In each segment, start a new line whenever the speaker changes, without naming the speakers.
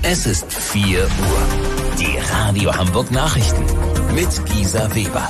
Es ist 4 Uhr. Die Radio Hamburg Nachrichten mit Gisa Weber.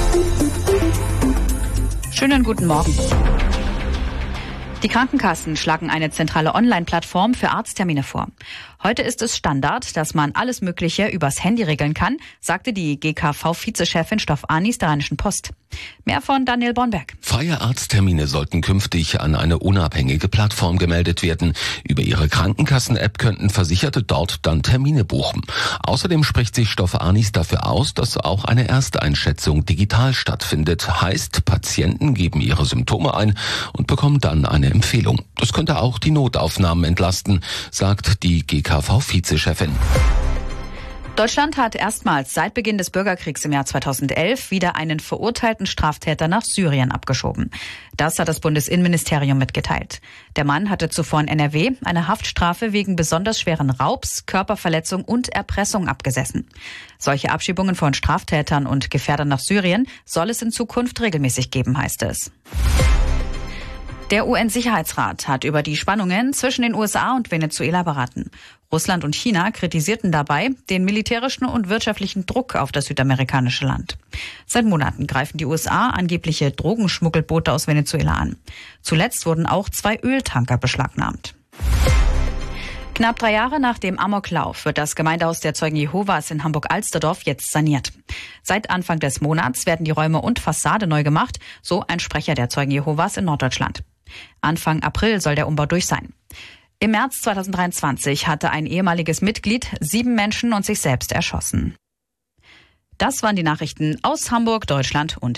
Schönen guten Morgen. Die Krankenkassen schlagen eine zentrale Online-Plattform für Arzttermine vor. Heute ist es Standard, dass man alles Mögliche übers Handy regeln kann, sagte die GKV-Vizechefin Stoff Anis der Rheinischen Post. Mehr von Daniel Bornberg.
Freie Arzttermine sollten künftig an eine unabhängige Plattform gemeldet werden. Über ihre Krankenkassen-App könnten Versicherte dort dann Termine buchen. Außerdem spricht sich Stoff Anis dafür aus, dass auch eine Ersteinschätzung digital stattfindet. Heißt, Patienten geben ihre Symptome ein und bekommen dann eine Empfehlung. Das könnte auch die Notaufnahmen entlasten, sagt die GKV-Vizechefin.
Deutschland hat erstmals seit Beginn des Bürgerkriegs im Jahr 2011 wieder einen verurteilten Straftäter nach Syrien abgeschoben. Das hat das Bundesinnenministerium mitgeteilt. Der Mann hatte zuvor in NRW eine Haftstrafe wegen besonders schweren Raubs, Körperverletzung und Erpressung abgesessen. Solche Abschiebungen von Straftätern und Gefährdern nach Syrien soll es in Zukunft regelmäßig geben, heißt es. Der UN-Sicherheitsrat hat über die Spannungen zwischen den USA und Venezuela beraten. Russland und China kritisierten dabei den militärischen und wirtschaftlichen Druck auf das südamerikanische Land. Seit Monaten greifen die USA angebliche Drogenschmuggelboote aus Venezuela an. Zuletzt wurden auch 2 Öltanker beschlagnahmt. Knapp 3 Jahre nach dem Amoklauf wird das Gemeindehaus der Zeugen Jehovas in Hamburg-Alsterdorf jetzt saniert. Seit Anfang des Monats werden die Räume und Fassade neu gemacht, so ein Sprecher der Zeugen Jehovas in Norddeutschland. Anfang April soll der Umbau durch sein. Im März 2023 hatte ein ehemaliges Mitglied 7 Menschen und sich selbst erschossen. Das waren die Nachrichten aus Hamburg, Deutschland und